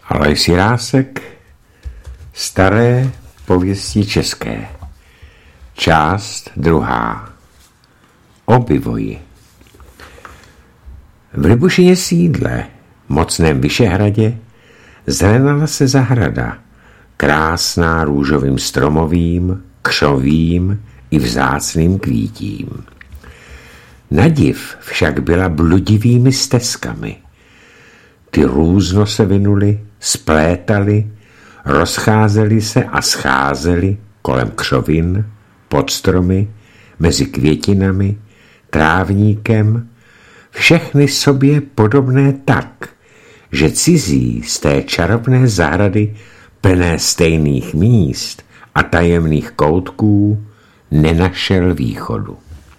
Alojz Jirásek, Staré pověsti české, část 2. O Bivoji. V Libušině sídle, mocném Vyšehradě, zelenala se zahrada, krásná růžovým stromovým, křovým i vzácným kvítím. Nadiv však byla bludivými stezkami. Ty různo se vinuly, splétaly, rozcházely se a scházely kolem křovin, pod stromy, mezi květinami, trávníkem, všechny sobě podobné tak, že cizí z té čarovné zahrady plné stejných míst a tajemných koutků nenašel východu.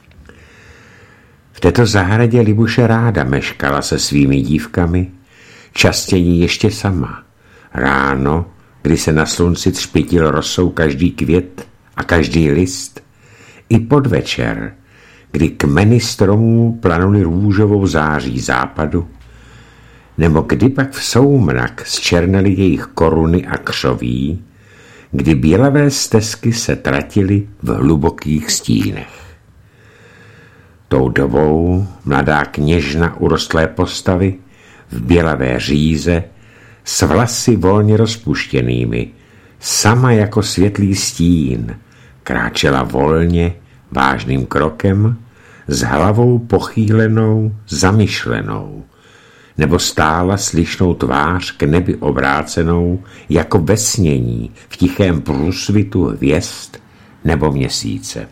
V této zahradě Libuše ráda meškala se svými dívkami, častěji ještě sama. Ráno, kdy se na slunci třpitil rosou každý květ a každý list, i podvečer, kdy kmeny stromů planuly růžovou září západu, nebo kdy pak v soumrak zčernely jejich koruny a křoví, kdy bělavé stezky se tratily v hlubokých stínech. Tou dobou mladá kněžna urostlé postavy v bělavé říze s vlasy volně rozpuštěnými, sama jako světlý stín, kráčela volně, vážným krokem, s hlavou pochýlenou, zamyšlenou, nebo stála slyšnou tvář k nebi obrácenou, jako ve snění v tichém průsvitu hvězd nebo měsíce.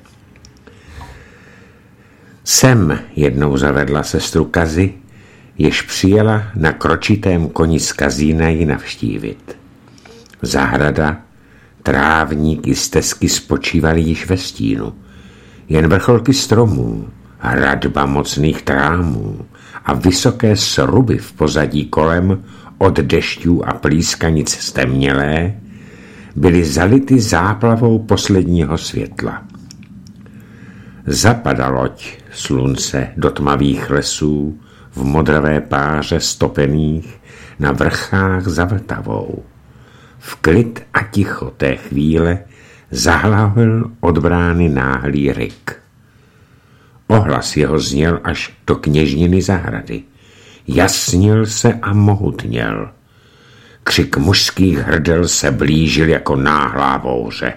Sem jednou zavedla sestru Kazi, jež přijela na kročitém koni z Kazína ji navštívit. Zahrada, trávník i stezky spočívaly již ve stínu. Jen vrcholky stromů, hradba mocných trámů a vysoké sruby v pozadí kolem od dešťů a plískanic stemnělé byly zality záplavou posledního světla. Zapada loď slunce do tmavých lesů v modravé páře stopených na vrchách za Vltavou. V klid a ticho té chvíle zahlavil od brány náhlý ryk. Ohlas jeho zněl až do kněžniny zahrady. Jasnil se a mohutněl. Křik mužských hrdel se blížil jako náhlá bouře.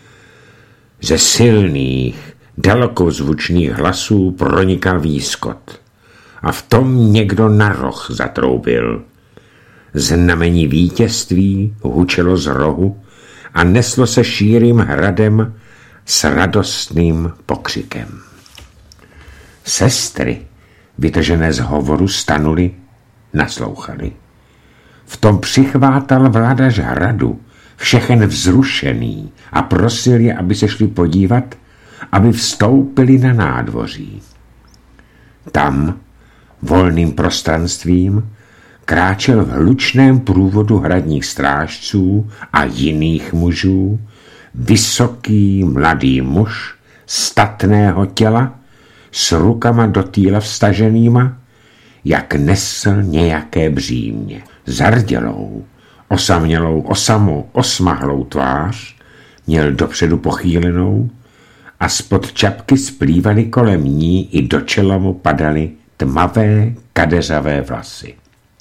Ze silných, dalekozvučných hlasů pronikal výskot. A v tom někdo na roh zatroubil. Znamení vítězství hučelo z rohu a neslo se šírým hradem s radostným pokřikem. Sestry, vytržené z hovoru, stanuly, naslouchali. V tom přichvátal vladař hradu, všechen vzrušený, a prosil je, aby se šli podívat, aby vstoupili na nádvoří. Tam, volným prostranstvím, kráčel v hlučném průvodu hradních strážců a jiných mužů vysoký mladý muž statného těla s rukama do týla vstaženýma, jak nesl nějaké břímě. Zardělou, osamělou, osmahlou tvář měl dopředu pochýlenou a spod čapky splývaly kolem ní i do čela mu padaly tmavé kadeřavé vlasy.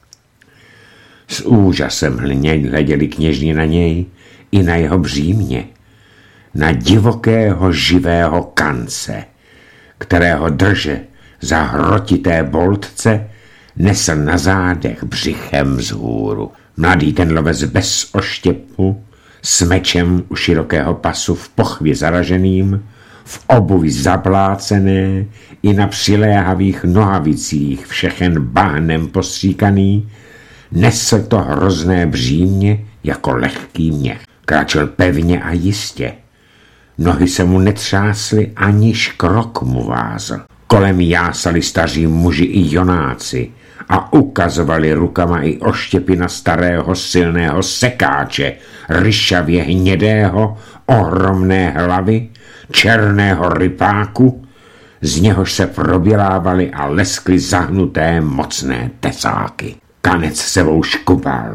S úžasem hleděli kněžni na něj i na jeho břímě, na divokého živého kance, kterého drže za hrotité boltce nesl na zádech břichem vzhůru. Mladý ten lovec bez oštěpu, s mečem u širokého pasu v pochvě zaraženým, v obuvi zaplácené i na přiléhavých nohavicích všechen bahnem postříkaný, nesl to hrozné břímě jako lehký měch. Kráčel pevně a jistě. Nohy se mu netřásly, aniž krok mu vázl. Kolem jásali staří muži i jonáci a ukazovali rukama i oštěpy na starého silného sekáče, ryšavě hnědého, ohromné hlavy, černého rypáku, z něhož se probělávaly a leskly zahnuté mocné tesáky. Kanec sebou škubal,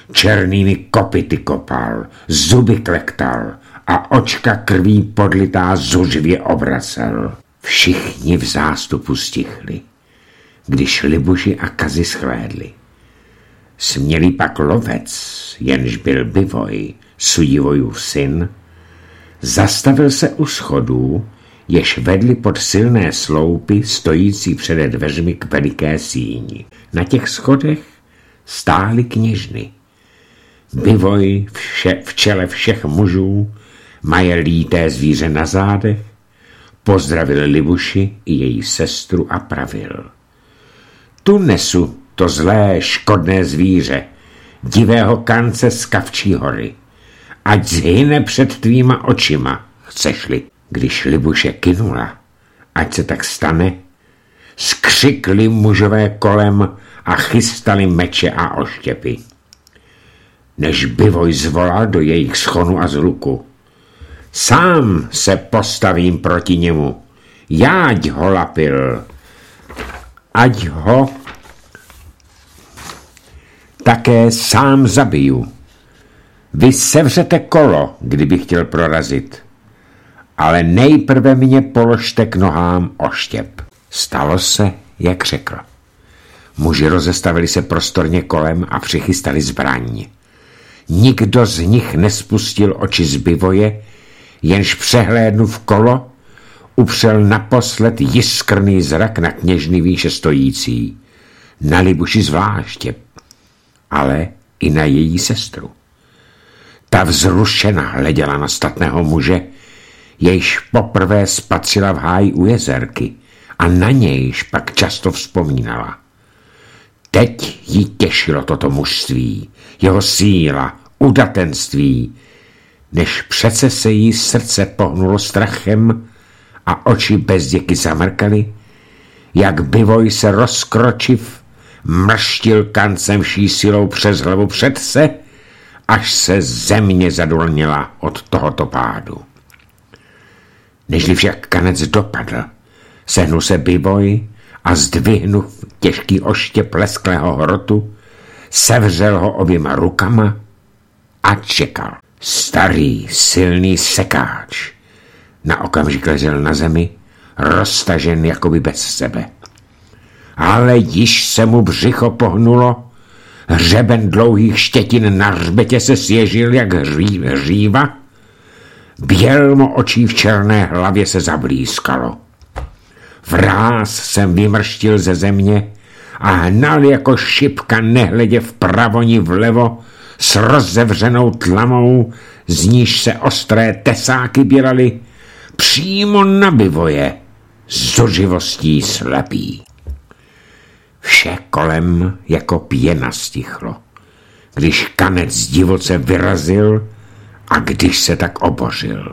černými kopyty kopal, zuby klektal a očka krví podlitá zuřivě obracel. Všichni v zástupu stichli, když Libuši a Kazi shlédli. Smělý pak lovec, jenž byl Bivoj, Sudivojův syn, zastavil se u schodů, jež vedli pod silné sloupy stojící přede dveřmi k veliké síni. Na těch schodech stály kněžny. Bivoj v čele všech mužů, maje líté zvíře na zádech, pozdravil Libuši i její sestru a pravil. Tu nesu to zlé, škodné zvíře, divého kance z Kavčí hory. Ať zhyne před tvýma očima, chceš-li. Když Libuše kynula, ať se tak stane, skřikli mužové kolem a chystali meče a oštěpy. Než Bivoj zvolal do jejich schonu a zluku. Sám se postavím proti němu, jáď ho lapil, ať ho také sám zabiju. Vy sevřete kolo, kdyby chtěl prorazit, ale nejprve mě položte k nohám oštěp. Stalo se, jak řekl. Muži rozestavili se prostorně kolem a přichystali zbraň. Nikdo z nich nespustil oči z Bivoje, jenž přehlédnuv kolo, upřel naposled jiskrný zrak na kněžny výše stojící, na Libuši zvláště, ale i na její sestru. Ta vzrušena hleděla na statného muže, jejž poprvé spatřila v háji u jezerky a na nějž pak často vzpomínala. Teď jí těšilo toto mužství, jeho síla, udatenství, než přece se jí srdce pohnulo strachem a oči bezděky zamrkaly, jak Bivoj se rozkročiv, mrštil kancem vší silou přes hlavu předse, až se země zadolnila od tohoto pádu. Nežli však kanec dopadl, sehnul se Bivoj a zdvihnuv těžký oštěp lesklého hrotu, sevřel ho oběma rukama a čekal. Starý, silný sekáč na okamžik ležel na zemi, roztažen jakoby bez sebe. Ale již se mu břicho pohnulo, hřeben dlouhých štětin na hřbetě se sježil jak hříva, bělmo očí v černé hlavě se zablískalo. Vráz jsem vymrštil ze země a hnal jako šipka nehledě vpravo ni vlevo s rozevřenou tlamou, z níž se ostré tesáky bělaly, přímo na Bivoje, zuřivostí slepý. Vše kolem jako pěna stichlo, když kanec divoce vyrazil a když se tak obořil.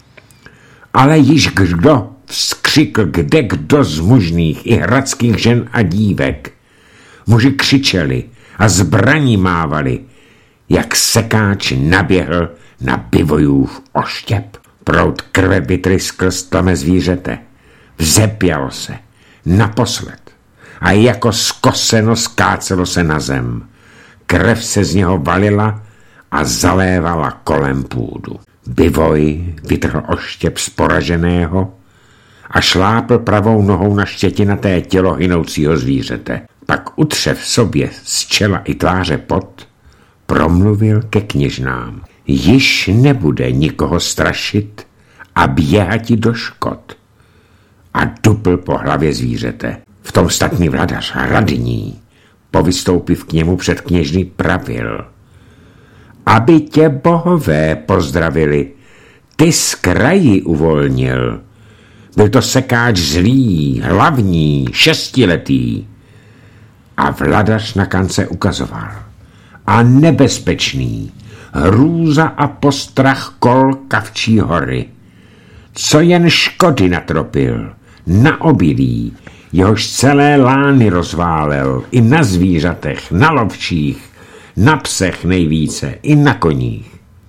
Ale již kdo vzkřikl kdo z mužných i hradských žen a dívek. Muži křičeli a zbraní mávali, jak sekáč naběhl na Bivojův oštěp. Proud krve vytryskl z tlame zvířete. Vzepělo se naposled a jako skoseno skácelo se na zem. Krev se z něho valila a zalévala kolem půdu. Bivoj vytrhl oštěp z poraženého a šlápl pravou nohou na štětinaté tělo hynoucího zvířete. Pak utřev sobě z čela i tváře pot, promluvil ke kněžnám. Již nebude nikoho strašit a běhati do škod. A dupl po hlavě zvířete. V tom statný vladař Radní, povystoupiv k němu před kněžny, pravil. Aby tě bohové pozdravili, ty z kraji uvolnil. Byl to sekáč zlý, hlavní, 6letý. A vladař na kance ukazoval. A nebezpečný, hrůza a postrach kol Kavčí hory. Co jen škody natropil, na obilí, jehož celé lány rozválel, i na zvířatech, na lovčích, na psech nejvíce, i na koních.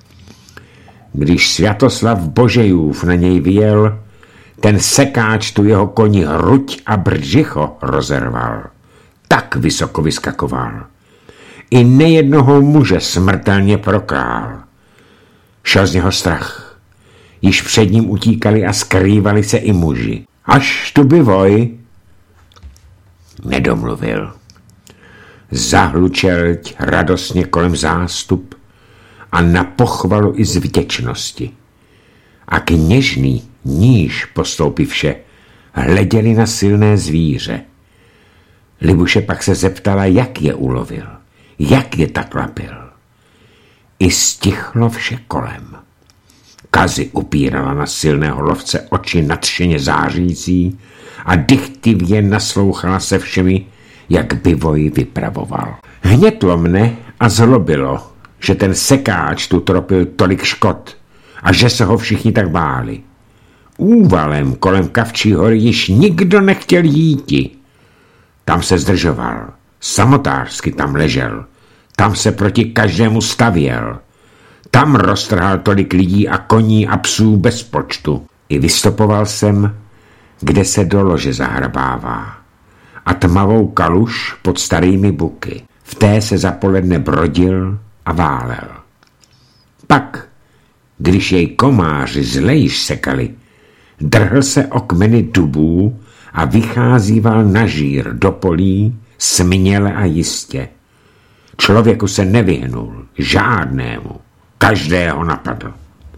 Když Sviatoslav Božejův na něj vyjel, ten sekáč tu jeho koni hruď a břicho rozerval. Tak vysoko vyskakoval. I nejednoho muže smrtelně prokrál. Šel z něho strach. Již před ním utíkali a skrývali se i muži. Až tu Bivoj nedomluvil. Zahlučel radostně kolem zástup a na pochvalu i z vděčnosti. A kněžný, níž postoupivše, hleděli na silné zvíře. Libuše pak se zeptala, jak je ulovil, jak je tak lapil. I stichlo vše kolem. Kazi upírala na silného lovce oči nadšeně zářící a dychtivě naslouchala se všemi, jak Bivoj vypravoval. Hnětlo mne a zlobilo, že ten sekáč tu tropil tolik škod a že se ho všichni tak báli. Úvalem kolem Kavčí hory již nikdo nechtěl jíti. Tam se zdržoval, samotářsky tam ležel, tam se proti každému stavěl. Tam roztrhal tolik lidí a koní a psů bez počtu. I vystopoval jsem, kde se do lože zahrabává. A tmavou kaluž pod starými buky. V té se zapoledne brodil a válel. Pak, když jej komáři zlejš sekali, drhl se o kmeny dubů a vycházíval na žír do polí směle a jistě. Člověku se nevyhnul, žádnému, každého napadl.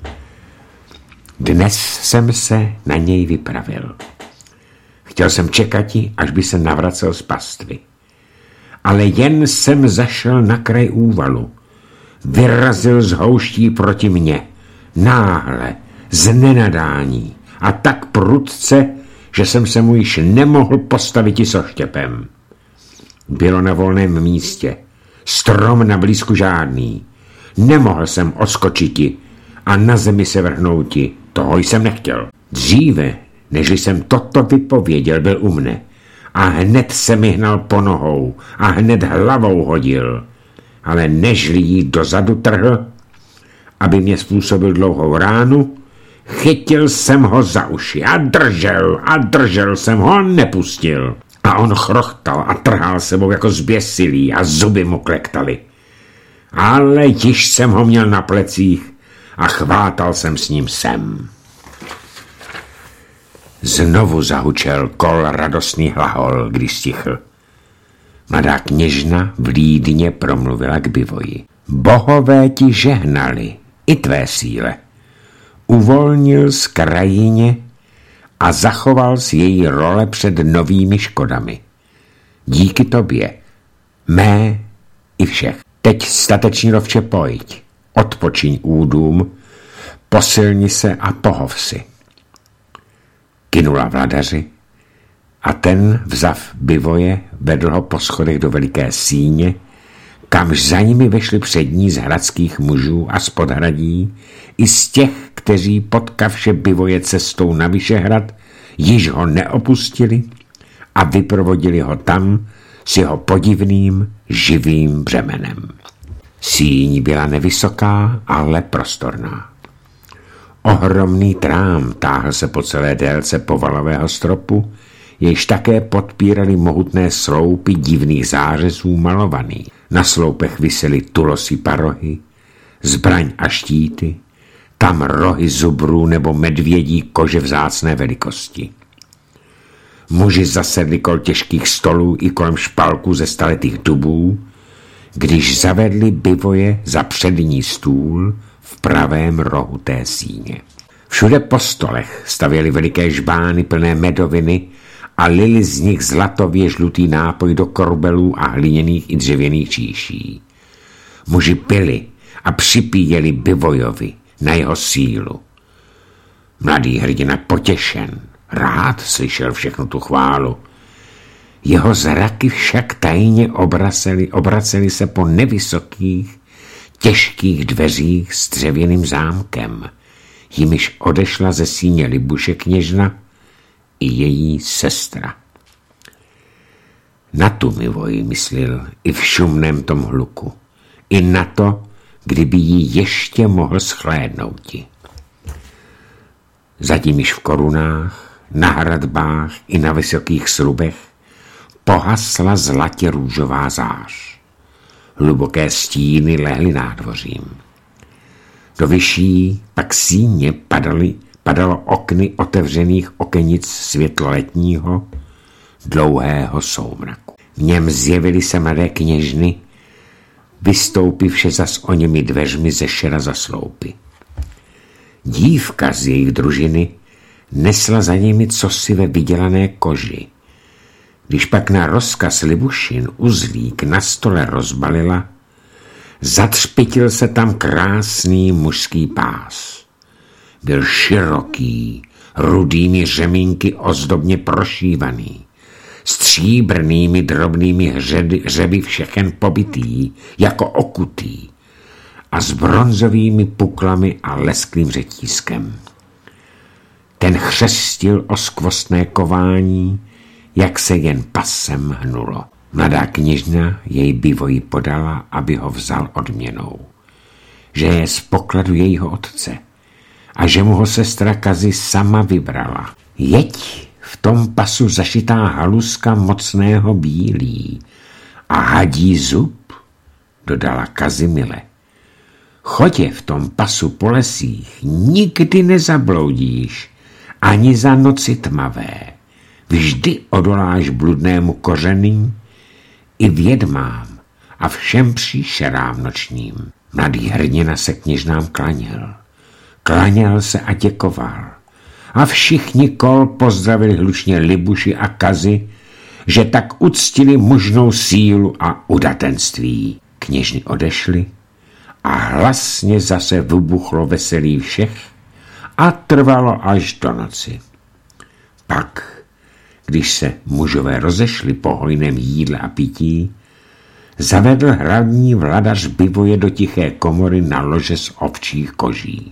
Dnes jsem se na něj vypravil. Chtěl jsem čekati, až by se navracel z pastvy. Ale jen jsem zašel na kraj úvalu. Vyrazil z houští proti mně. Náhle, z nenadání a tak prudce, že jsem se mu již nemohl postavit i soštěpem. Bylo na volném místě. Strom na blízku žádný. Nemohl jsem odskočiti a na zemi se vrhnouti. Toho jsem nechtěl. Dříve, než jsem toto vypověděl, byl u mne. A hned se mi hnal po nohou a hned hlavou hodil. Ale nežli jí dozadu trhl, aby mě způsobil dlouhou ránu, chytil jsem ho za uši a držel jsem ho a nepustil. A on chrochtal a trhal sebou jako zběsilý a zuby mu klektali. Ale již jsem ho měl na plecích a chvátal jsem s ním sem. Znovu zahučel kol radostný hlahol, když stichl. Mladá kněžna vlídně promluvila k Bivoji. Bohové ti žehnali, i tvé síle. Uvolnil z krajině a zachoval si její role před novými škodami. Díky tobě, mé i všech. Teď statečný lovče pojď, odpočiň údům, posilni se a pohov si. Kynula vladaři a ten, vzav Bivoje, vedl ho po schodech do veliké síně, kamž za nimi vešli přední z hradských mužů a z podhradí, i z těch, kteří potkavše Bivoje cestou na Vyšehrad, již ho neopustili a vyprovodili ho tam s jeho podivným živým břemenem. Síň byla nevysoká, ale prostorná. Ohromný trám táhl se po celé délce povalového stropu, jež také podpírali mohutné sloupy divných zářezů malovaných. Na sloupech visely tulosí parohy, zbraň a štíty, tam rohy zubrů nebo medvědí kože vzácné velikosti. Muži zasedli kol těžkých stolů i kolem špalků ze staletých dubů, když zavedli Bivoje za přední stůl v pravém rohu té síně. Všude po stolech stavěli veliké žbány plné medoviny a lili z nich zlatově žlutý nápoj do korbelů a hliněných i dřevěných číší. Muži pili a připíjeli Bivojovi na jeho sílu. Mladý hrdina potěšen, rád slyšel všechnu tu chválu. Jeho zraky však tajně obraceli se po nevysokých, těžkých dveřích s dřevěným zámkem, jimiž odešla ze síně Libuše kněžna i její sestra. Na tu Bivoj myslil i v šumném tom hluku, i na to, kdyby jí ještě mohl shlédnouti. Zatím již v korunách, na hradbách i na vysokých slubech pohasla zlatě růžová zář. Hluboké stíny lehly nádvořím. Do vyšší pak síně padalo okny otevřených okenic světlo letního, dlouhého soumraku. V něm zjevily se mladé kněžny, vystoupivše zas o němi dveřmi ze šera za sloupy. Dívka z jejich družiny nesla za nimi cosi ve vydělané koži. Když pak na rozkaz Libušin uzlík na stole rozbalila, zatřpitil se tam krásný mužský pás. Byl široký, rudými řemínky ozdobně prošívaný, stříbrnými drobnými hřeby všechen pobytý, jako okutý, a s bronzovými puklami a lesklým řetízkem. Ten chřestil o skvostné kování, jak se jen pasem hnulo. Mladá kněžna jej bivoji podala, aby ho vzal odměnou, že je z pokladu jejího otce a že mu ho sestra Kazi sama vybrala. Jeď v tom pasu zašitá haluska mocného bílí a hadí zub, dodala Kazi mile. Chodě v tom pasu po lesích nikdy nezabloudíš, ani za noci tmavé. Vždy odoláš bludnému koření i vědmám a všem příšerám nočním. Mladý hrdina se kněžnám klaněl. Klaněl se a děkoval. A všichni kol pozdravili hlučně Libuši a Kazi, že tak uctili mužnou sílu a udatenství. Kněžny odešly a hlasně zase vybuchlo veselí všech a trvalo až do noci. Pak, když se mužové rozešli po hojném jídle a pití, zavedl hradní vladař bivoje do tiché komory na lože z ovčích koží.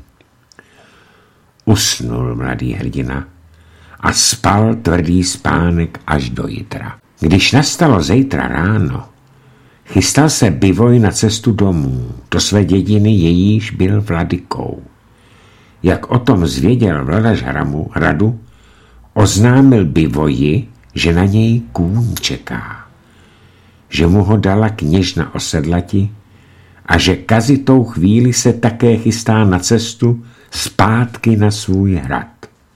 Usnul mladý hrdina a spal tvrdý spánek až do jitra. Když nastalo zítra ráno, chystal se bivoj na cestu domů, do své dědiny, jejíž byl vladykou. Jak o tom zvěděl vladař hradu, oznámil bivoji, že na něj kůň čeká, že mu ho dala kněžna osedlati a že Kazi tou chvíli se také chystá na cestu zpátky na svůj hrad.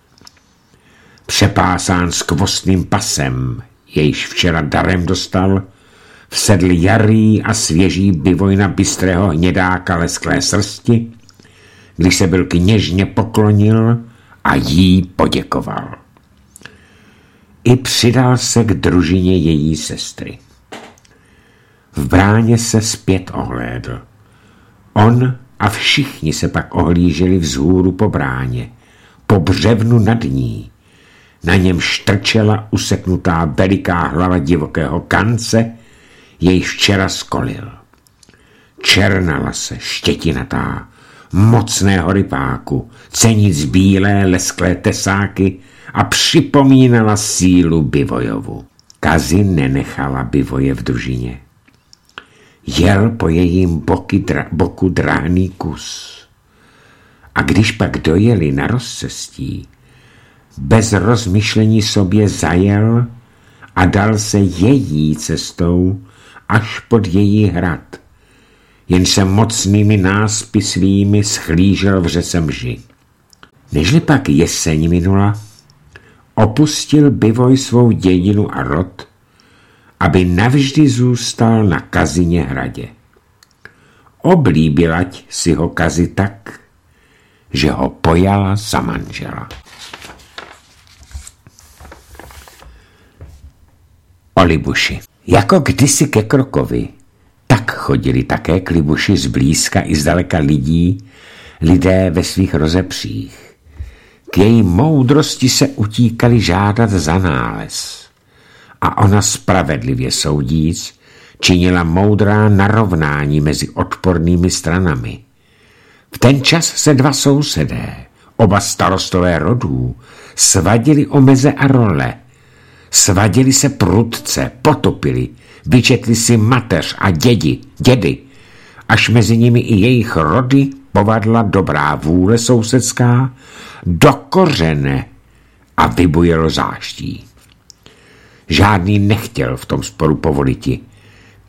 Přepásán skvostným pasem, jejž včera darem dostal, vsedl jarý a svěží bivoj na bystrého hnědáka lesklé srsti, když se byl kněžně poklonil a jí poděkoval. I přidal se k družině její sestry. V bráně se zpět ohlédl. On a všichni se pak ohlíželi vzhůru po bráně, po břevnu nad ní. Na něm štrčela useknutá veliká hlava divokého kance, jej včera skolil. Černala se, štětinatá, mocného rypáku, cenic bílé lesklé tesáky a připomínala sílu bivojovu. Kazi nenechala bivoje v družině. Jel po jejím boku dráhný kus. A když pak dojeli na rozcestí, bez rozmyšlení sobě zajel a dal se její cestou až pod její hrad, jen se mocnými náspy svými schlížel v řece mži. Nežli pak jeseň minula, opustil bivoj svou dědinu a rod, aby navždy zůstal na Kazině hradě. Oblíbilať si ho Kazi tak, že ho pojala za manžela. O Libuši. Jako kdysi ke Krokovi, tak chodili také k Libuši zblízka i zdaleka lidé ve svých rozepřích. K její moudrosti se utíkali žádat za nález. A ona spravedlivě soudíc činila moudrá narovnání mezi odpornými stranami. V ten čas se dva sousedé, oba starostové rodů, svadili o meze a role. Svadili se prudce, potopili, vyčetli si mateř a dědy, až mezi nimi i jejich rody povadla dobrá vůle sousedská do kořene a vybujelo záští. Žádný nechtěl v tom sporu povoliti,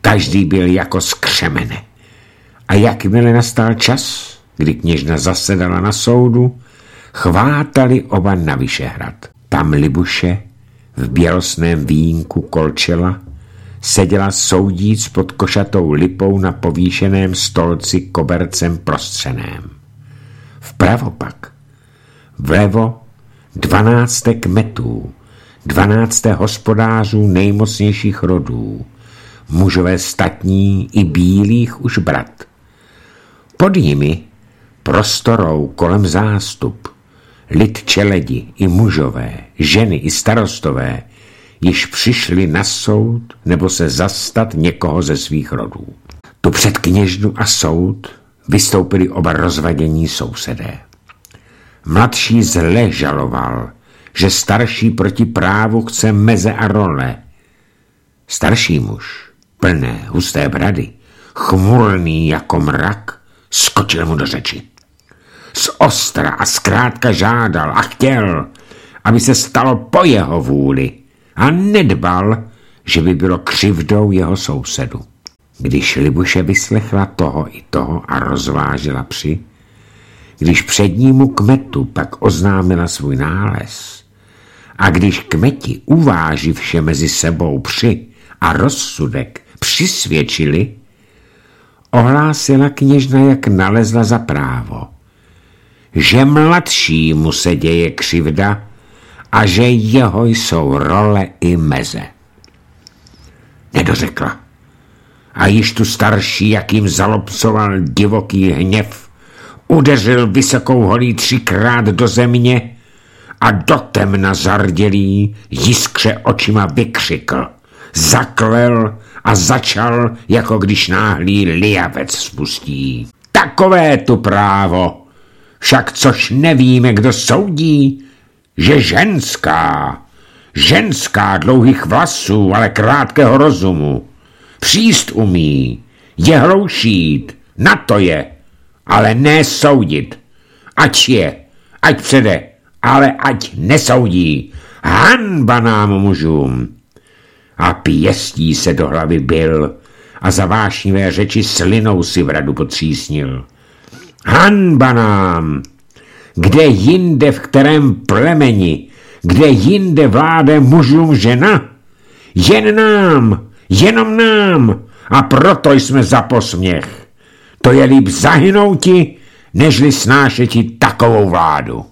Každý byl jako z křemene. A jakmile nastal čas, kdy kněžna zasedala na soudu, chvátali oba na Vyšehrad. Tam Libuše v bělostném vínku kolčela seděla soudíc pod košatou lipou na povýšeném stolci kobercem prostřeném. Vpravo pak, vlevo 12 kmetů, 12 hospodářů nejmocnějších rodů, mužové statní i bílých už brat. Pod nimi prostorou kolem zástup, lid čeledi i mužové, ženy i starostové, již přišli na soud nebo se zastat někoho ze svých rodů. Tu před kněžnu a soud vystoupili oba rozvadění sousedé. Mladší zle žaloval, že starší proti právu chce meze a role. Starší muž, plné, husté brady, chmurný jako mrak, skočil mu do řeči. Z ostra a zkrátka žádal a chtěl, aby se stalo po jeho vůli a nedbal, že by bylo křivdou jeho sousedu. Když Libuše vyslechla toho i toho a rozvážila při, když přednímu kmetu pak oznámila svůj nález a když kmeti uváživše mezi sebou při a rozsudek přisvědčili, ohlásila kněžna, jak nalezla za právo, že mladšímu se děje křivda a že jeho jsou role i meze. Nedořekla. A již tu starší, jakým zalopcoval divoký hněv, udeřil vysokou holí 3krát do země a do temna zardělý jiskře očima vykřikl, zaklel a začal, jako když náhlý lijavec spustí. Takové tu právo, však což nevíme, kdo soudí, že ženská dlouhých vlasů, ale krátkého rozumu, příst umí, je hloušít, na to je, ale ne soudit. Ať přede, ale ať nesoudí. Hanba nám mužům. A pěstí se do hlavy bil a za vášnivé řeči slinou si v radu potřísnil. Hanba nám! Kde jinde, v kterém plemeni, kde jinde vládne mužům žena? Jen nám, jenom nám, a proto jsme za posměch. To je líp zahynouti, nežli snášeti takovou vládu.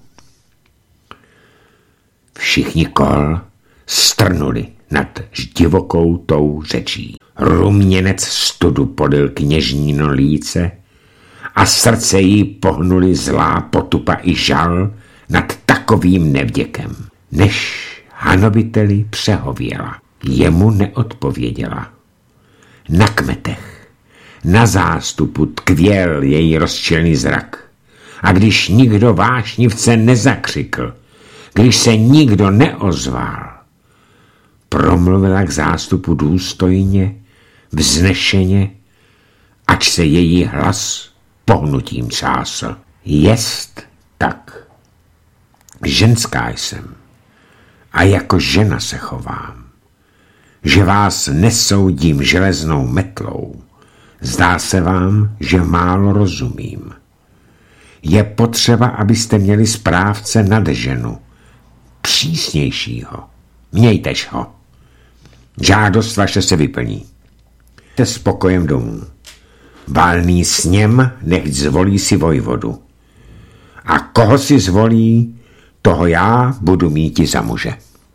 Všichni kol strnuli nad divokou tou řečí. Ruměnec studu podil kněžníno líce a srdce jí pohnuli zlá potupa i žal nad takovým nevděkem. Než hanobiteli přehověla, jemu neodpověděla. Na kmetech, na zástupu tkvěl její rozčilný zrak. A když nikdo vášnivce nezakřikl, když se nikdo neozval, promluvila k zástupu důstojně, vznešeně, ač se její hlas pohnutím třásl. Jest tak. Ženská jsem a jako žena se chovám. Že vás nesoudím železnou metlou, zdá se vám, že málo rozumím. Je potřeba, abyste měli správce nad ženu, přísnějšího. Mějtež ho. Žádost vaše se vyplní. Jste s pokojem domů. Valný sněm nechť zvolí si vojvodu. A koho si zvolí, toho já budu míti za muže.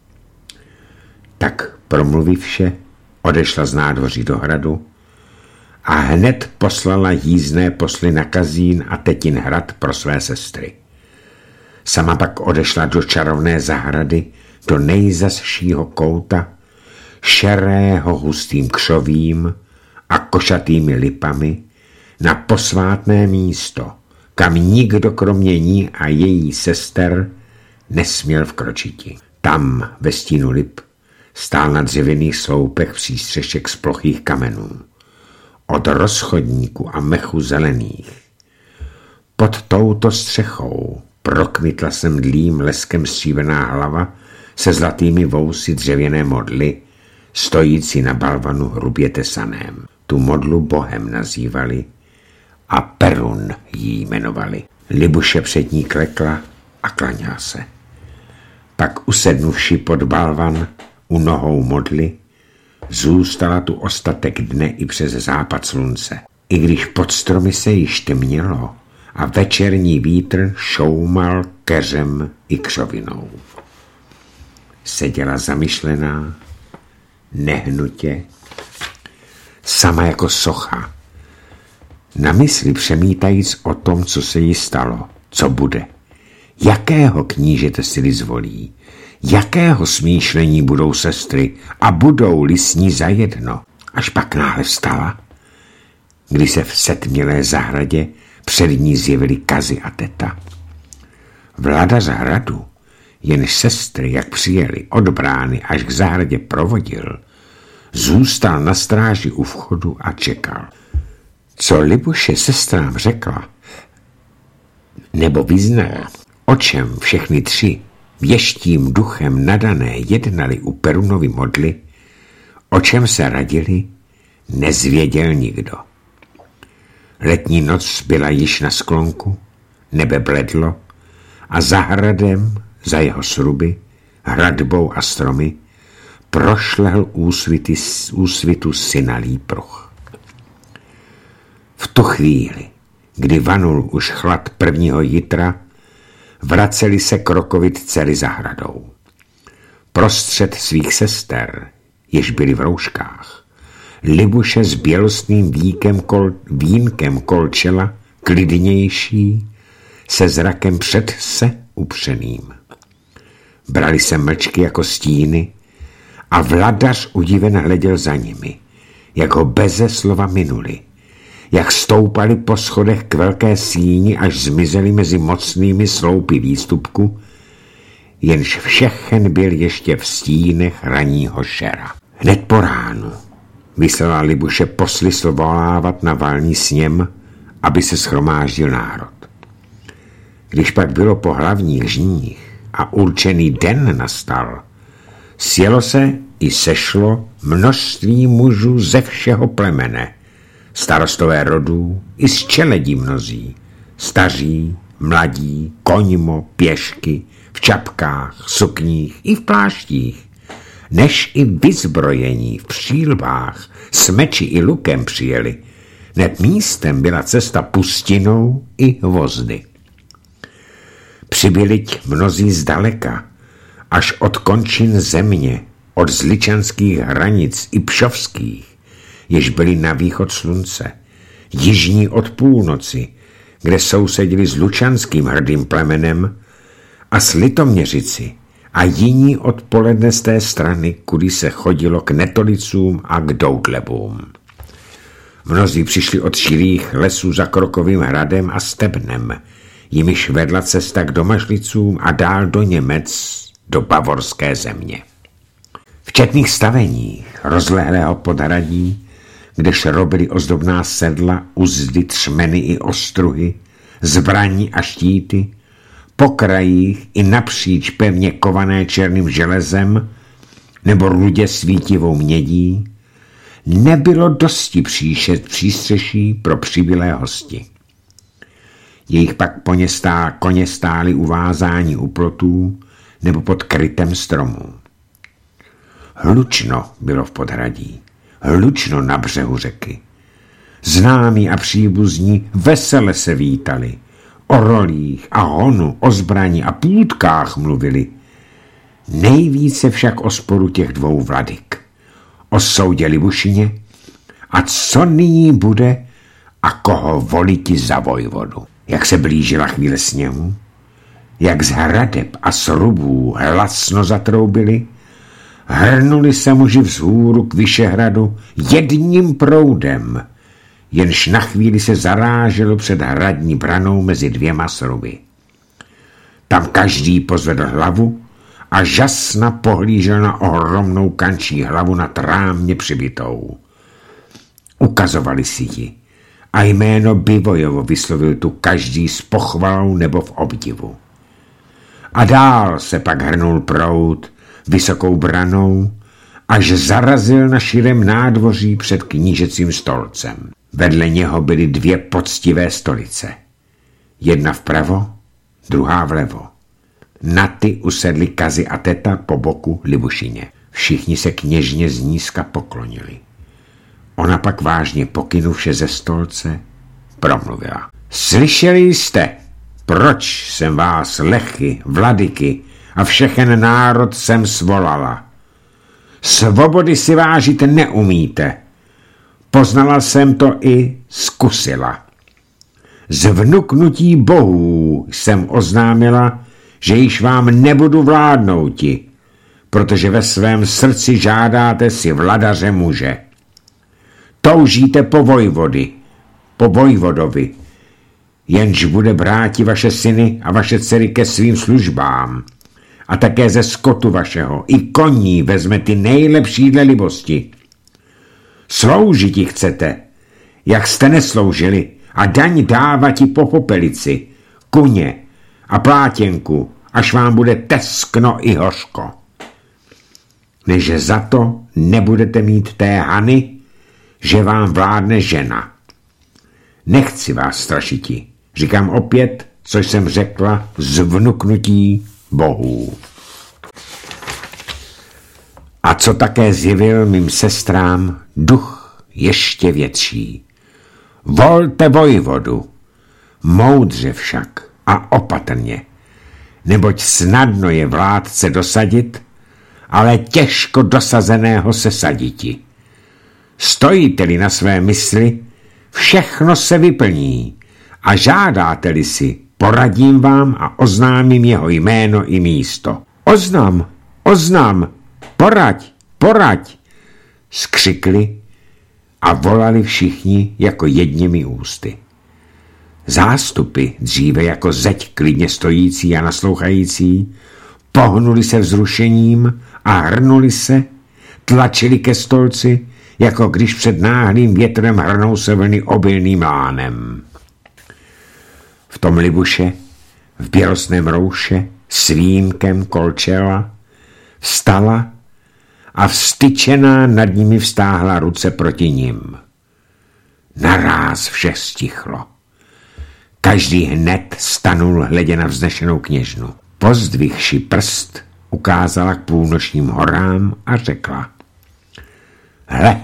Tak promluvivše, odešla z nádvoří do hradu a hned poslala jízdné posly na Kazín a Tetin hrad pro své sestry. Sama pak odešla do čarovné zahrady, do nejzazšího kouta, šerého hustým křovím a košatými lipami, na posvátné místo, kam nikdo kromě ní a její sester nesměl vkročiti. Tam ve stínu lip stál na dřevěných sloupech přístřešek z plochých kamenů, od rozchodníku a mechu zelených. Pod touto střechou prokvitla se mdlým leskem stříbrná hlava se zlatými vousy dřevěné modly stojící na balvanu hrubě tesaném. Tu modlu bohem nazývali a Perun jí jmenovali. Libuše před ní klekla a klaněla se. Pak usednuvši pod balvan u nohou modly, zůstala tu ostatek dne i přes západ slunce. I když pod stromy se již temnělo a večerní vítr šoumal keřem i křovinou. Seděla zamyšlená, nehnutě, sama jako socha, na mysli přemítajíc o tom, co se jí stalo, co bude, jakého knížete si li zvolí, jakého smýšlení budou sestry a budou-li s ní zajedno. Až pak náhle vstala, když se v setmělé zahradě před ní zjevily Kazy a teta. Vladař hradu, jenž sestry, jak přijeli od brány až k zahradě provodil, zůstal na stráži u vchodu a čekal. Co Libuše sestrám řekla, nebo vyznala, o čem všechny tři věštím duchem nadané jednali u Perunovy modly, o čem se radili, nezvěděl nikdo. Letní noc byla již na sklonku, nebe bledlo a za hradem, za jeho sruby, hradbou a stromy, prošlehl úsvitu synalý pruh. V tu chvíli, kdy vanul už chlad prvního jitra, vraceli se krokovitcery za hradou. Prostřed svých sester, jež byly v rouškách, Libuše s bělostným vínkem kolčela, klidnější, se zrakem před se upřeným. Brali se mlčky jako stíny a vladař udiven hleděl za nimi, jak ho beze slova minuli, jak stoupali po schodech k velké síni, až zmizeli mezi mocnými sloupy výstupku, jenž všechen byl ještě v stínech raního šera. Hned po ránu vyslala Libuše posly svolávat na valný sněm, aby se shromáždil národ. Když pak bylo po hlavních žních a určený den nastal, sjelo se i sešlo množství mužů ze všeho plemene, starostové rodů i z čeledí mnozí, staří, mladí, koňmo, pěšky, v čapkách, sukních i v pláštích, než i vyzbrojení v přílbách, s meči i lukem přijeli. Hned místem byla cesta pustinou i vozdy. Přibyliť mnozí zdaleka, až od končin země, od zličanských hranic i pšovských, jež byli na východ slunce, jižní od půlnoci, kde sousedili s lučanským hrdým plemenem, a s Litoměřici a jiní odpoledne z té strany, kudy se chodilo k Netolicům a k Doudlebům. Mnozí přišli od širých lesů za Krokovým hradem a Stebnem, jimiž vedla cesta k Domažlicům a dál do Němec, do bavorské země. V četných staveních rozlehlého podhradí, kdež robili ozdobná sedla, uzdy, třmeny i ostruhy, zbraní a štíty, po krajích i napříč pevně kované černým železem nebo rudě svítivou mědí, nebylo dosti přístřeší pro přibylé hosti. Jejich pak koně stáli uvázání u plotů nebo pod krytem stromů. Hlučno bylo v podhradí, hlučno na břehu řeky. Známí a příbuzní vesele se vítali, o rolích a honu, o zbraní a půdkách mluvili. Nejvíce však o sporu těch dvou vladyk. O soudě Libušině a co nyní bude a koho voliti za vojvodu. Jak se blížila chvíle sněhu, jak z hradeb a srubů hlasno zatroubili, hrnuli se muži vzhůru k Vyšehradu jedním proudem, jenž na chvíli se zaráželo před hradní branou mezi dvěma sruby. Tam každý pozvedl hlavu a žasna pohlížel na ohromnou kančí hlavu nad rámě přibitou. Ukazovali si ji a jméno Bivojovo vyslovil tu každý s pochvalou nebo v obdivu. A dál se pak hrnul proud vysokou branou až zarazil na širém nádvoří před knížecím stolcem. Vedle něho byly 2 poctivé stolice. Jedna vpravo, druhá vlevo. Na ty usedli Kazi a teta po boku Libušině. Všichni se kněžně znízka poklonili. Ona pak vážně pokynuvše ze stolce promluvila. Slyšeli jste, proč jsem vás, lechy, vladyky a všechen národ sem svolala. Svobody si vážit neumíte. Poznala jsem to i zkusila. Z vnuknutí bohů jsem oznámila, že již vám nebudu vládnouti, protože ve svém srdci žádáte si vladaře muže. Toužíte po vojvodovi, jenž bude bráti vaše syny a vaše dcery ke svým službám. A také ze skotu vašeho i koní vezme ty nejlepší dle libosti. Sloužiti chcete, jak jste nesloužili, a daň dávati po popelici, kuně a plátěnku, až vám bude teskno i hořko. Než za to nebudete mít té hany, že vám vládne žena. Nechci vás strašiti, říkám opět, co jsem řekla z vnuknutí bohů. A co také zjevil mým sestrám duch ještě větší. Volte vojvodu, moudře však a opatrně, neboť snadno je vládce dosadit, ale těžko dosazeného se saditi. Stojíte-li na své mysli, všechno se vyplní a žádáte-li si, poradím vám a oznámím jeho jméno i místo. Oznám, poraď, skřikli a volali všichni jako jedněmi ústy. Zástupy, dříve jako zeď klidně stojící a naslouchající, pohnuli se vzrušením a hrnuli se, tlačili ke stolci, jako když před náhlým větrem hrnou se vlny obilným lánem. V tom Libuše, v bělostném rouše, s vínkem kolčela, vstala a vstyčená nad nimi vztáhla ruce proti nim. Naráz vše stichlo. Každý hned stanul hledě na vznešenou kněžnu. Pozdvihši prst, ukázala k půlnočním horám a řekla: Hle,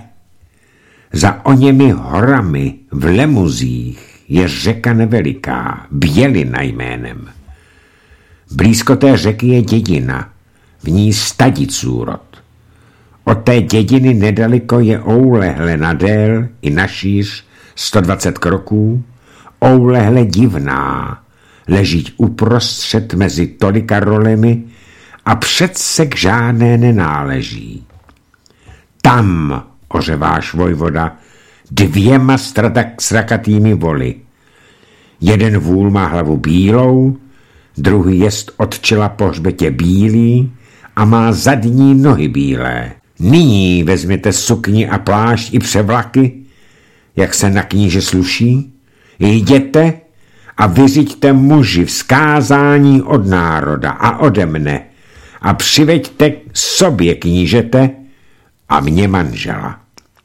za oněmi horami v Lemuzích je řeka neveliká, Bělina jménem. Blízko té řeky je dědina, v ní Stadiců rod. Od té dědiny nedaleko je oulehle na dél i na šíř 120 kroků, oulehle divná, leží uprostřed mezi tolika rolemi a přece k žádné nenáleží. Tam ořeváš vojvoda 2 srakatými voly. Jeden vůl má hlavu bílou, druhý jest od čela po hřbetě bílý a má zadní nohy bílé. Nyní vezměte sukni a plášť i převlaky, jak se na kníže sluší, jděte a vyřiďte muži vzkázání od národa a ode mne a přiveďte sobě knížete a mě manžela.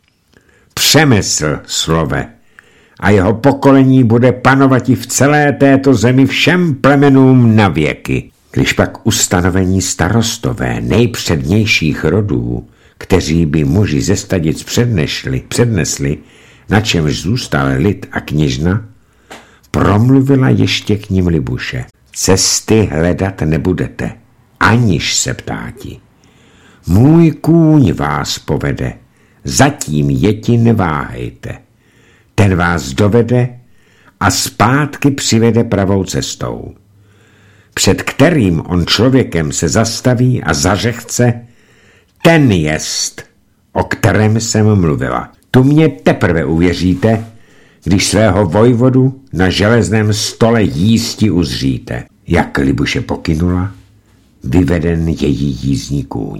Přemysl slove a jeho pokolení bude panovat i v celé této zemi všem plemenům na věky. Když pak ustanovení starostové nejpřednějších rodů, kteří by muži ze Stadic přednesli, na čemž zůstal lid a kněžna, promluvila ještě k ním Libuše. Cesty hledat nebudete, aniž se ptáti. Můj kůň vás povede, zatím jeti neváhejte. Ten vás dovede a zpátky přivede pravou cestou. Před kterým on člověkem se zastaví a zařehce, ten jest, o kterém jsem mluvila. Tu mě teprve uvěříte, když svého vojvodu na železném stole jísti uzříte. Jak Libuše pokynula, vyveden její jízdní kůň.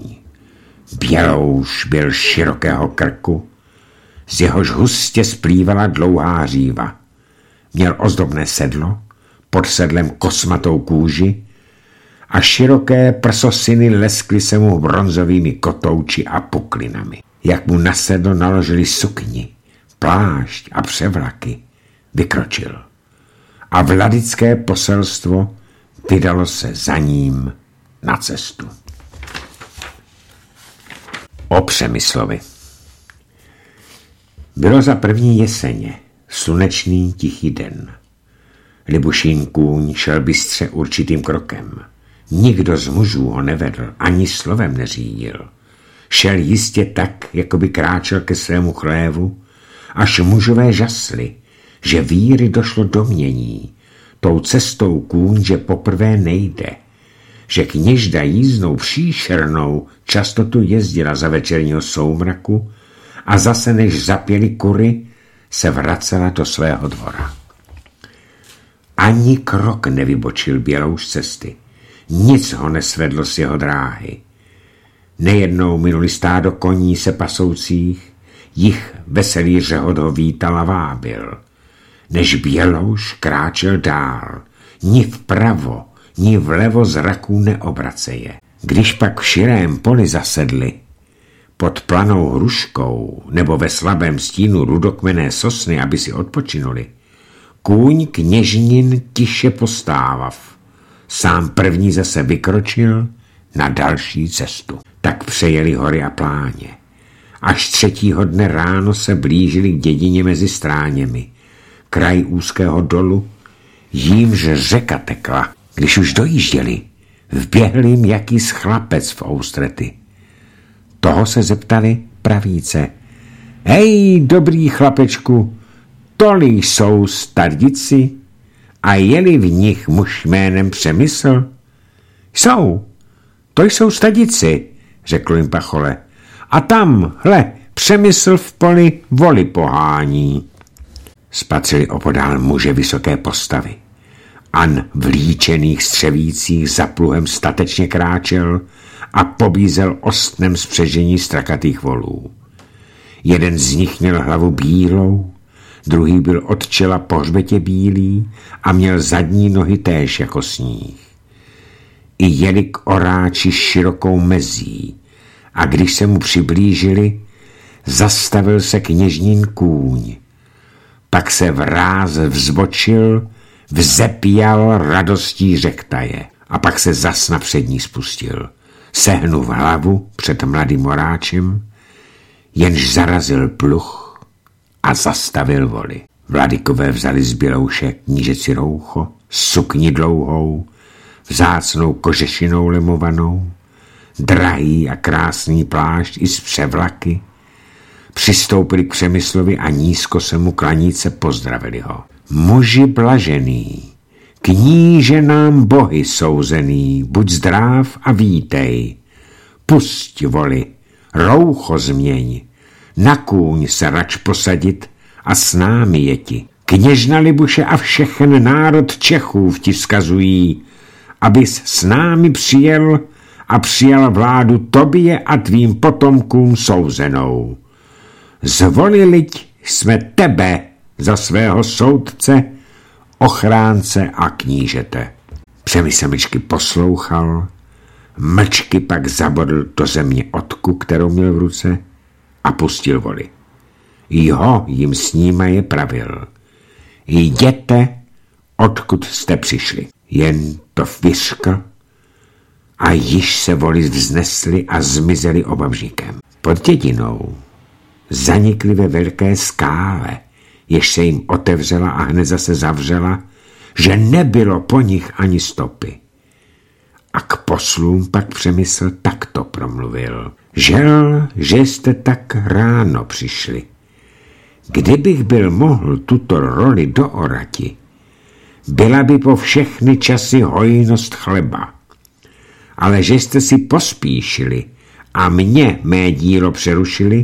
Bělouš byl širokého krku, z jehož hustě splývala dlouhá hříva. Měl ozdobné sedlo, pod sedlem kosmatou kůži a široké prsosiny leskly se mu bronzovými kotouči a puklinami. Jak mu na sedlo naložili sukni, plášť a převlaky, vykročil. A vladické poselstvo vydalo se za ním na cestu. O Přemyslovi. Bylo za první jeseně, slunečný tichý den. Libušín kůň šel bystře určitým krokem. Nikdo z mužů ho nevedl, ani slovem neřídil. Šel jistě tak, jako by kráčel ke svému chlévu, až mužové žasli, že víry došlo domění, tou cestou kůň, že poprvé nejde, že kněžda jízdnou příšernou často tu jezdila za večerního soumraku a zase než zapěli kury, se vracela do svého dvora. Ani krok nevybočil bělou z cesty, nic ho nesvedlo z jeho dráhy. Nejednou minuli stádo koní se pasoucích, jich veselý řehot ho vítal a vábil. Než Bělouš kráčel dál, ni vpravo, ni vlevo zraků neobraceje. Když pak v širém poli zasedli, pod planou hruškou nebo ve slabém stínu rudokmené sosny, aby si odpočinuli, kůň kněžnin tiše postávav. Sám první zase vykročil na další cestu. Tak přejeli hory a pláně. Až třetího dne ráno se blížili k dědině mezi stráněmi. Kraj úzkého dolu, jímž řeka tekla. Když už dojížděli, vběhl jim jakýs chlapec v oustrety. Toho se zeptali pravíce. Hej, dobrý chlapečku, toli jsou stardici a jeli v nich muž jménem Přemysl? Jsou, to jsou stadici, řekl jim pachole. A tam, hle, Přemysl v poli voli pohání. Spatřili opodál muže vysoké postavy. An v líčených střevících za pluhem statečně kráčel a pobízel ostnem spřežení strakatých volů. Jeden z nich měl hlavu bílou, druhý byl od čela po hřbetě bílý a měl zadní nohy též jako sníh. I jeli k oráči širokou mezí a když se mu přiblížili, zastavil se kněžnín kůň. Pak se vráz vzbočil, vzepíjal radostí řektaje a pak se zas na přední spustil. Sehnuv hlavu před mladým oráčem, jenž zarazil pluh a zastavil voli. Vladykové vzali z Bělouše knížeci roucho, sukni dlouhou, vzácnou kožešinou lemovanou, drahý a krásný plášť i z převlaky, přistoupili k Přemyslovi a nízko se mu klaníce pozdravili ho. Muži blažený, kníže nám bohy souzený, buď zdráv a vítej. Pusť voli, roucho změň, na kůň se rač posadit a s námi jeti. Kněžna Libuše a všechen národ Čechů ti vzkazují, abys s námi přijel a přijal vládu tobě a tvým potomkům souzenou. Zvolili jsme tebe za svého soudce, ochránce a knížete. Přemysl mlčky poslouchal, mlčky pak zabodl do země odku, kterou měl v ruce, a pustil voli. Jo, jim snímaje pravil. Jděte, odkud jste přišli. Jen to vyřkl a již se voli vznesli a zmizeli obavříkem. Pod dědinou zanikli ve velké skále, jež se jim otevřela a hned zase zavřela, že nebylo po nich ani stopy. A k poslům pak Přemysl takto promluvil. Žel, že jste tak ráno přišli. Kdybych byl mohl tuto roli doorati, byla by po všechny časy hojnost chleba. Ale že jste si pospíšili a mě mé dílo přerušili,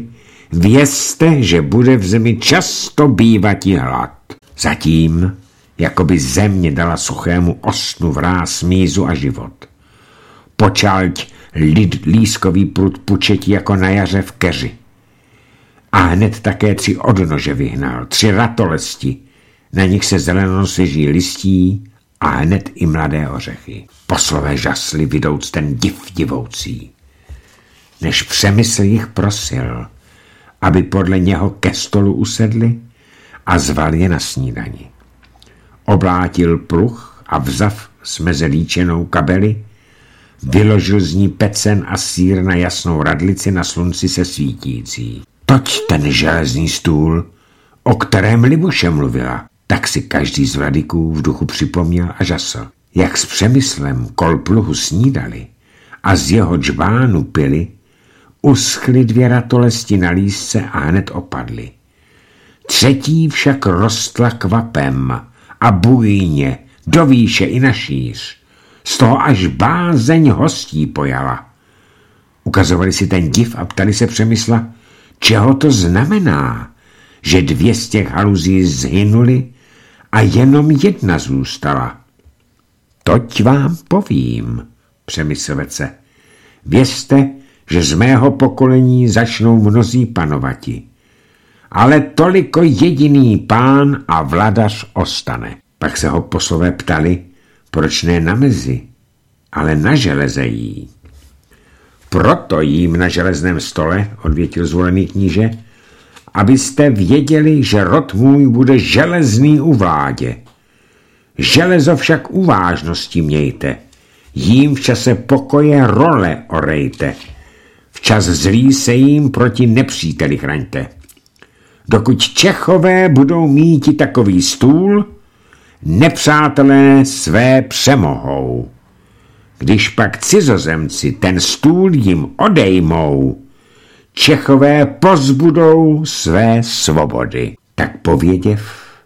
vězte, že bude v zemi často bývatí hlad. Zatím, jako by země dala suchému ostnu vráz mízu a život. Počalť lískový prud pučetí jako na jaře v keři. A hned také 3 odnože vyhnal, 3 ratolesti, na nich se zeleno svěží listí a hned i mladé ořechy. Poslové žasli vidouc ten div divoucí. Než Přemysl jich prosil, aby podle něho ke stolu usedli a zval je na snídani. Oblátil pluh a vzav smeze líčenou kabeli, vyložil z ní pecen a sýr na jasnou radlici na slunci se svítící. Toť ten železný stůl, o kterém Libuše mluvila, tak si každý z vladyků v duchu připomněl a žasl. Jak s Přemyslem kol pluhu snídali a z jeho džbánu pili, uschly 2 ratolesti na lísce a hned opadly. 3. však rostla kvapem a bujně do výše i na šíř. Z toho až bázeň hostí pojala. Ukazovali si ten div a ptali se Přemysla, čeho to znamená, že 2 z těch haluzí zhynuli a jenom 1 zůstala. Toť vám povím, Přemyslvece. Vězte, že z mého pokolení začnou mnozí panovati. Ale toliko jediný pán a vladař ostane. Pak se ho poslové ptali, proč ne na mezi, ale na železe jí. Proto jím na železném stole, odvětil zvolený kníže, abyste věděli, že rod můj bude železný u vládě. Železo však u vážnosti mějte, jím v čase pokoje role orejte, včas zlý se jím proti nepříteli chraňte. Dokud Čechové budou míti takový stůl, nepřátelé své přemohou. Když pak cizozemci ten stůl jim odejmou, Čechové pozbudou své svobody. Tak pověděv,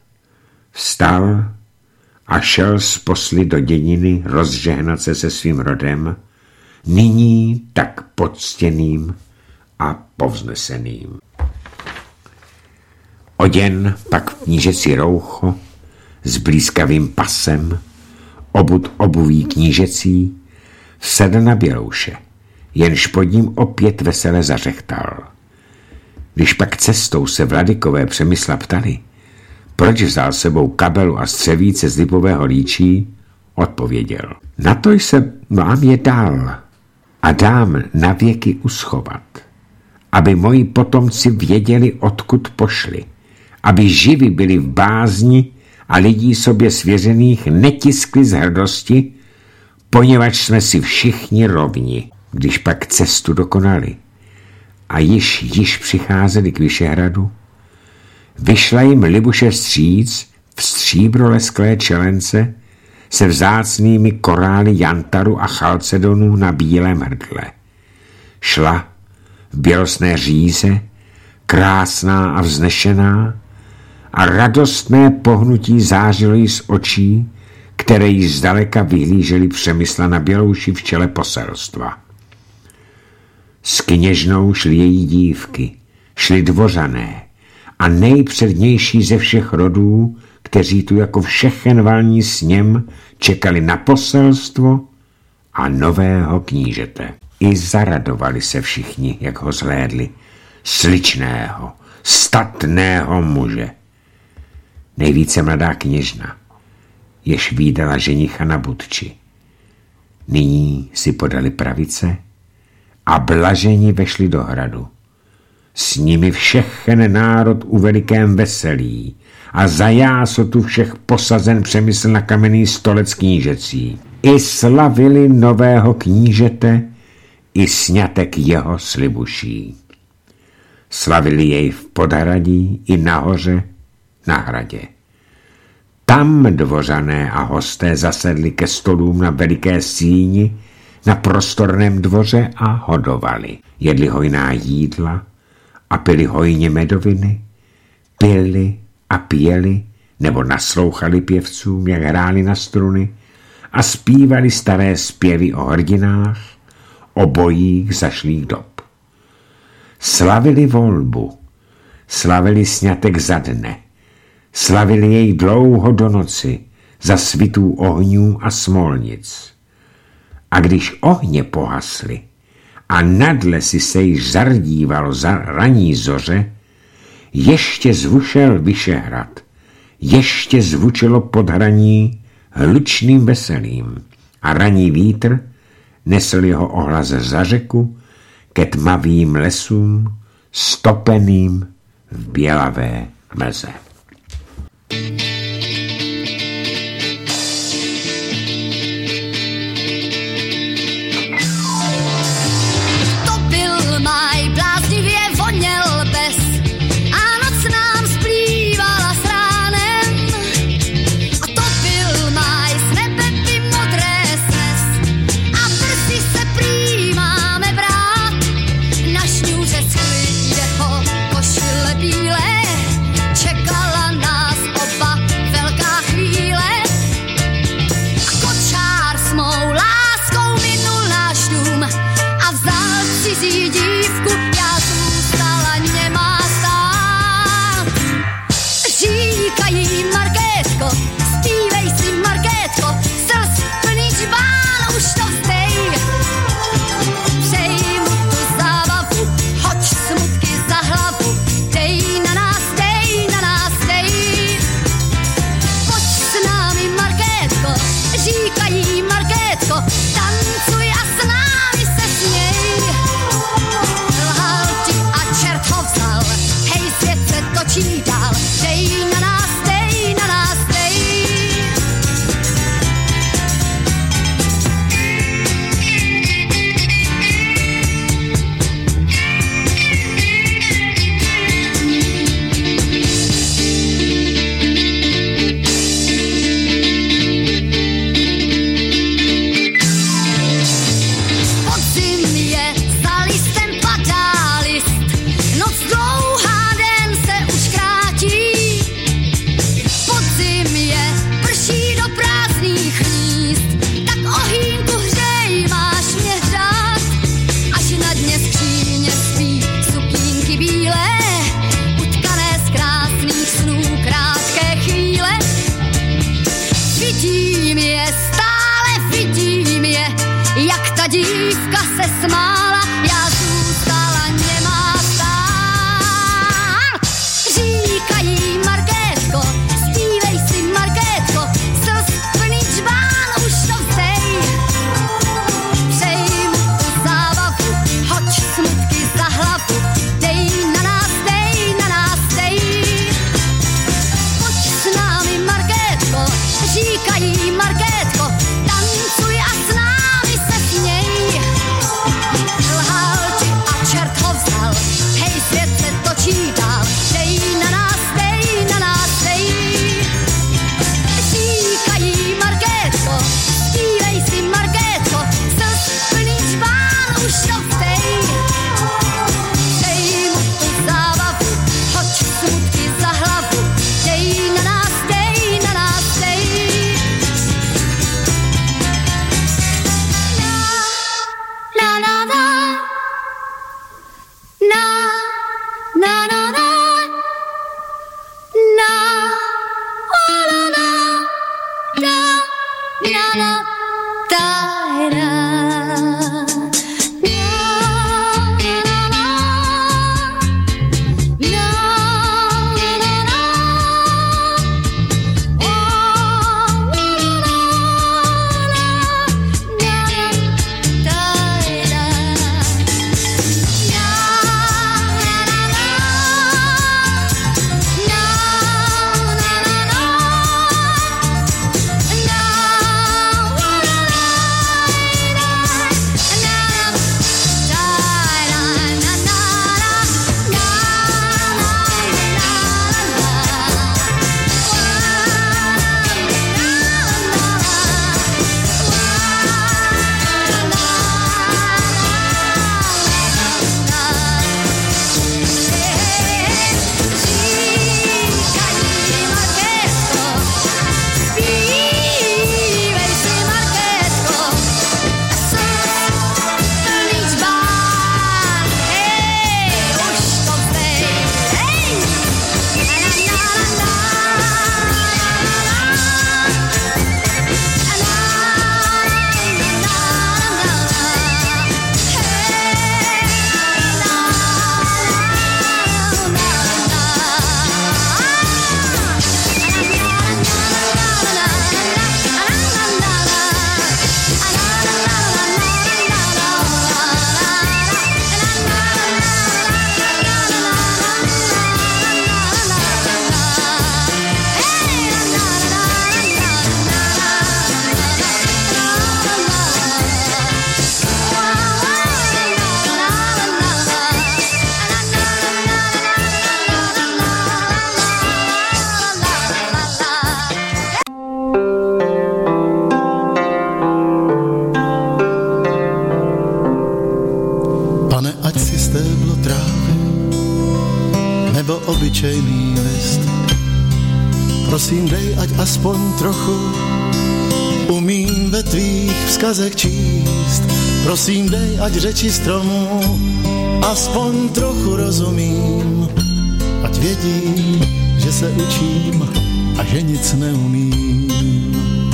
vstal a šel z posly do dědiny rozžehnat se svým rodem, nyní tak poctěným a povzneseným. Oděn pak v knížecí roucho s blízkavým pasem, obut obuví knížecí, vsedl na Bělouše, jenž pod ním opět vesele zařechtal. Když pak cestou se vladykové Přemysla ptali, proč vzal sebou kabelu a střevíce z lipového líčí, odpověděl. Na to jsem vám je dal a dám navěky uschovat, aby moji potomci věděli, odkud pošli, aby živi byli v bázni a lidí sobě svěřených netiskli z hrdosti, poněvadž jsme si všichni rovni. Když pak cestu dokonali a již přicházeli k Vyšehradu, vyšla jim Libuše vstříc v stříbrolesklé čelence se vzácnými korály jantaru a chalcedonů na bílém hrdle. Šla v bělostné říze, krásná a vznešená, a radostné pohnutí zářilo jí z očí, které již zdaleka vyhlíželi Přemysla na Bělouši v čele poselstva. S kněžnou šly její dívky, šli dvořané a nejpřednější ze všech rodů, kteří tu jako všechen valní sněm čekali na poselstvo a nového knížete. I zaradovali se všichni, jak ho zhlédli, sličného, statného muže. Nejvíce mladá kněžna, jež vídala ženicha na Budči. Nyní si podali pravice a blaženi vešli do hradu. S nimi všechen národ u velikém veselí a za jásotu všech posazen Přemysl na kamenný stolec knížecí. I slavili nového knížete, i sňatek jeho s Libuší. Slavili jej v Podhradí i nahoře na hradě. Tam dvořané a hosté zasedli ke stolům na veliké síni, na prostorném dvoře a hodovali. Jedli hojná jídla a pili hojně medoviny, pili a pěli, nebo naslouchali pěvcům, jak hráli na struny, a zpívali staré zpěvy o hrdinách, o bojích zašlých dob. Slavili volbu, slavili sňatek za dne, slavili jej dlouho do noci, za svitů ohňů a smolnic. A když ohně pohasly a nad lesy se již zardívalo za raní zoře, ještě zvušel Vyšehrad, ještě zvučilo Podhraní hlučným veselím a raní vítr nesl jeho ohlas za řeku ke tmavým lesům stopeným v bělavé mlze. obyčejný list. Prosím, dej, ať aspoň trochu umím ve tvých vzkazech číst. Prosím, dej, ať řeči stromů aspoň trochu rozumím. Ať vědí, že se učím a že nic neumím.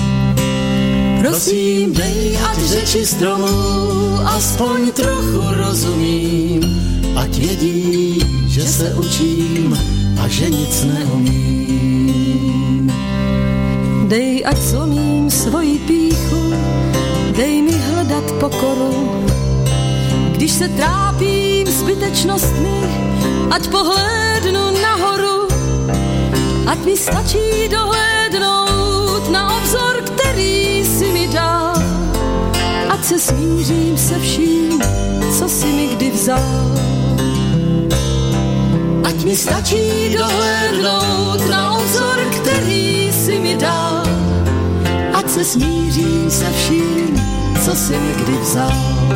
Prosím, dej, ať řeči stromů aspoň trochu rozumím. Ať vědí, že se učím a že nic neumím. Dej, ať zlomím svoji pýchu, dej mi hledat pokoru. Když se trápím zbytečnostmi, ať pohlédnu nahoru. Ať mi stačí dohlédnout na obzor, který si mi dal. Ať se smířím se vším, co si mi kdy vzal. Ať mi stačí dohlédnout na obzor, který si mi dal. Ať se smířím se vším, co si mi kdy vzal.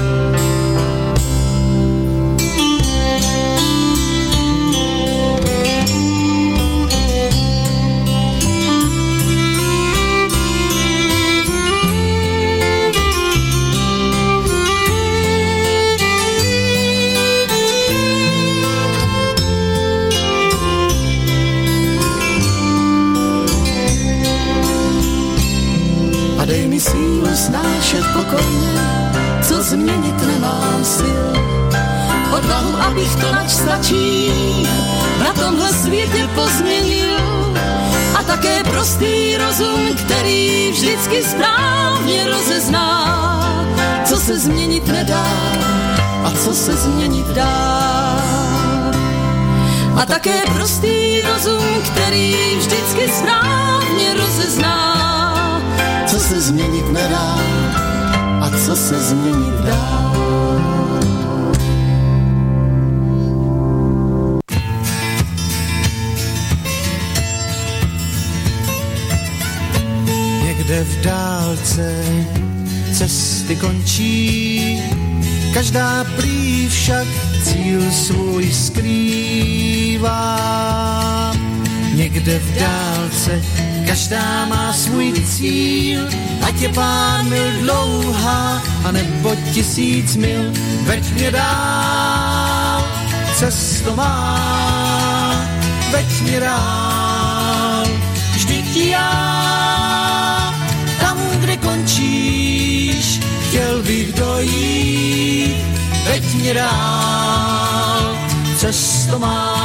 Dej mi sílu snášet pokojně, co změnit nemám sil. Odvahu, abych to, nač stačí, na tomhle světě pozměnil. A také prostý rozum, který vždycky správně rozezná, co se změnit nedá a co se změnit dá. A také prostý rozum, který vždycky správně rozezná, co se změnit nedá a co se změnit dá. Někde v dálce cesty končí, každá prý však cíl svůj skrývá. Někde v dálce každá má svůj cíl, ať je pár mil dlouhá, anebo 1000 mil, veď mě dál, cesto má, veď mě dál, vždyť já, tam, kde končíš, chtěl bych dojít, veď mě dál, cesto má.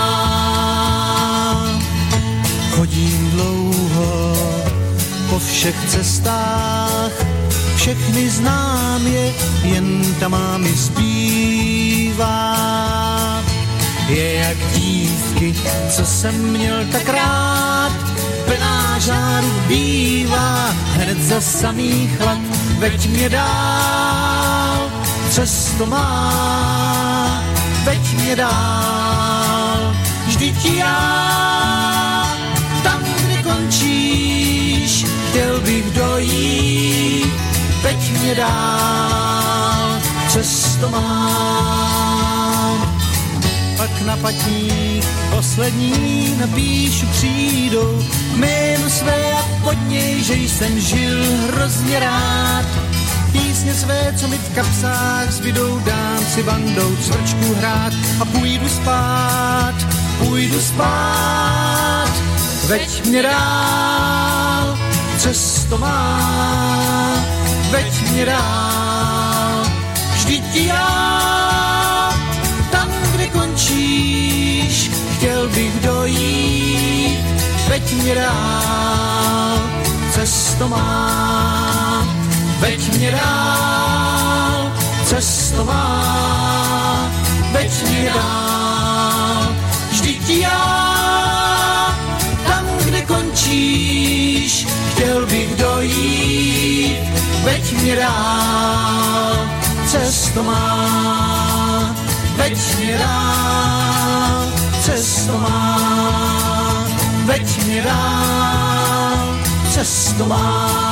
Chodím dlouho po všech cestách, všechny znám je, jen ta má mi zbývá. Je jak dívky, co jsem měl tak rád, plná žáru bývá, hned za samý chlad, veď mě dál, cesto má, veď mě dál, vždyť já, končíš, chtěl bych dojít, veď mě dál, cesto mám. Pak na patník poslední napíšu přijdou jméno své a pod něj, že jsem žil hrozně rád. Písně své, co mi v kapsách zbydou, dám si bandou cvrčku hrát a půjdu spát. Veď mě dál, cesto má, veď mě dál, vždyť já, tam, kde končíš, chtěl bych dojít, veď mě dál, cesto má, veď mě dál, cesto má, veď mě dál, vždyť já, končíš, chtěl bych dojít, veď mě dál, cesto má, veď mě dál, cesto má, veď mě dál, cesto má.